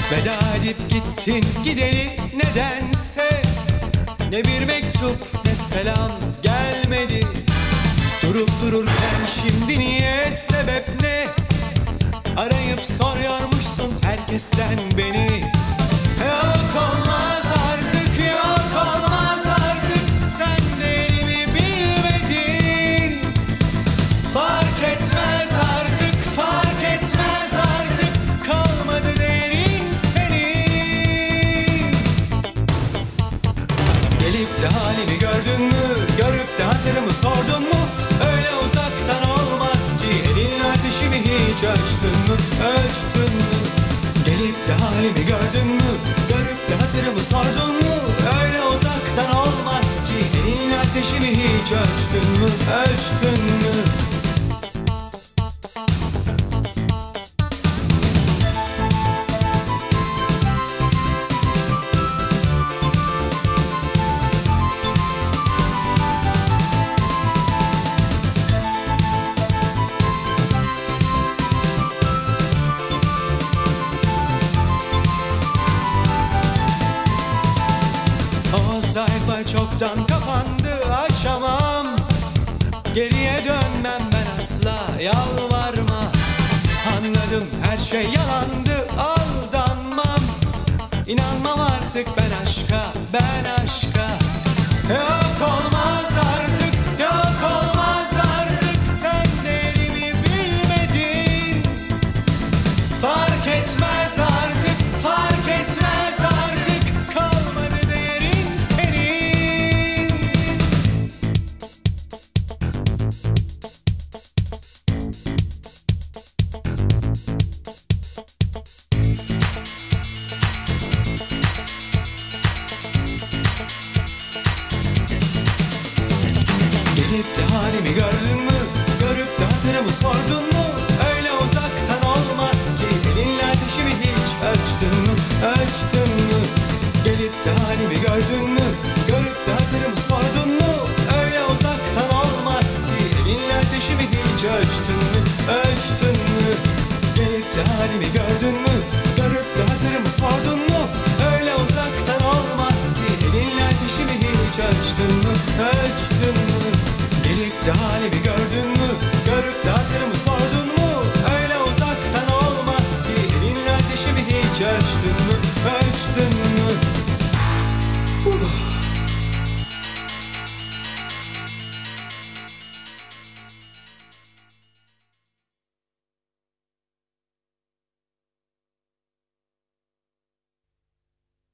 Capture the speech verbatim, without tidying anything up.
Veda edip gittin gideli nedense. Ne bir mektup ne selam gelmedi. Durup dururken şimdi niye, sebep ne? Arayıp soruyormuşsun herkesten beni. Yok olmaz artık, yok olmaz artık. Sen de elimi bilmedin. Fark etmez artık, fark etmez artık. Kalmadı değerin senin. Gelip de halimi gördün mü? Görüp de hatırımı sordun mu? Öyle uzaktan olmaz ki. Elinin ateşimi hiç ölçtün mü? Ölçtün mü? Gelip de halimi gördün mü? Görüp de hatırımı sordun mu? Öyle uzaktan olmaz ki. Elinin ateşimi hiç ölçtün mü? Ölçtün mü? Sayfa çoktan kapandı, açamam. Geriye dönmem ben asla, yalvarma. Anladım her şey yalandı, aldanmam. İnanmam artık ben aşka, ben aşka. Yok olmaz artık, yok olmaz artık. Sen değerimi bilmedin. Fark etmez artık, fark etmez artık. Kalmadı değerin senin. Gelip de halimi gördün mü? Görüp de hatırımı sordun mu? Öyle uzaktan olmaz ki. Elinle ateşimi hiç ölçtün mü? Ölçtün mü? Gelip de halimi gördün mü? Görüp de hatırımı sordun mu? Öyle uzaktan olmaz ki. Elinle ateşimi hiç ölçtün mü? Ölçtün mü? Gelip de halimi gördün mü? Görüp de hatırımı sordun mu? Öyle uzaktan olmaz ki. Elinle ateşimi hiç ölçtün mü? Ölçtün mü? Gelip de